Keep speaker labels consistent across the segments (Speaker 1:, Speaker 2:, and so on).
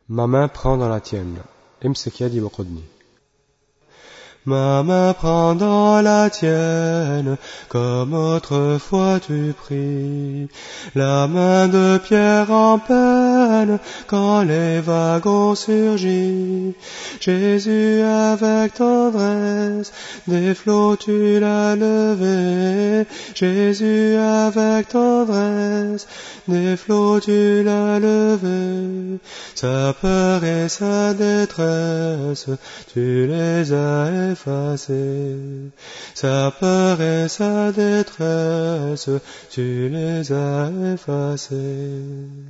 Speaker 1: Ma main prend dans la tienne. امسك يدي وقدني. Ma main prend dans la tienne, comme autrefois tu pris, la main de Pierre en peine, quand les vagues ont surgi. Jésus avec tendresse, des flots tu l'as levé. Jésus avec tendresse, des flots tu l'as levé. Sa peur et sa détresse, tu les as effacés. Sa peur et sa détresse, tu les as effacés.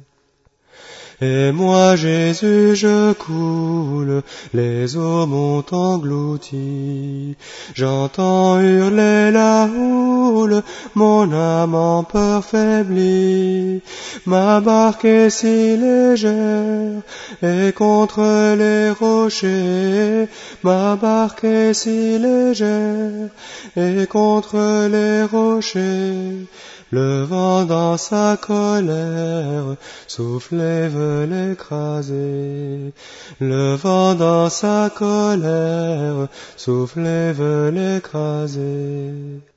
Speaker 1: Et moi, Jésus, je coule, les eaux m'ont englouti. J'entends hurler la houle, mon âme en peur faiblit. Ma barque est si légère, et contre les rochers. Ma barque est si légère, et contre les rochers. Le vent dans sa colère souffle et veut l'écraser. Le vent dans sa colère souffle et veut l'écraser.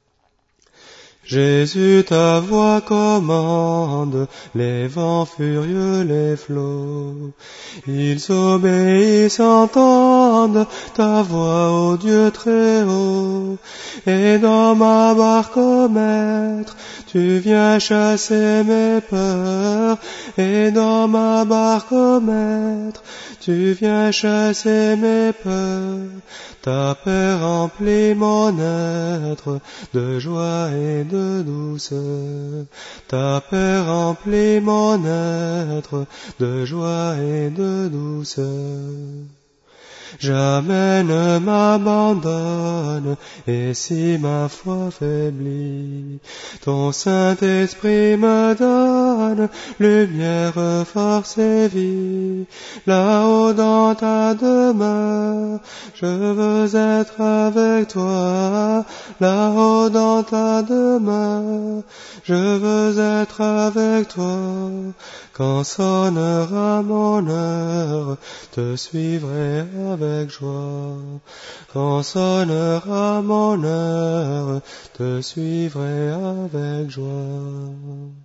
Speaker 1: Jésus, ta voix commande, les vents furieux, les flots. Ils obéissent, entendent ta voix, ô Dieu très haut. Et dans ma barque, ô Maître, tu viens chasser mes peurs. Et dans ma barque, ô Maître, tu viens chasser mes peurs. Ta paix remplit mon être de joie et de douceur. Ta paix remplit mon être de joie et de douceur. Jamais ne m'abandonne, et si ma foi faiblit, ton Saint-Esprit me donne lumière, force et vie. Là-haut dans ta demeure, je veux être avec toi. Là-haut dans ta demeure, je veux être avec toi. Quand sonnera mon heure, te suivrai avec joie. Quand sonnera mon heure, te suivrai avec joie.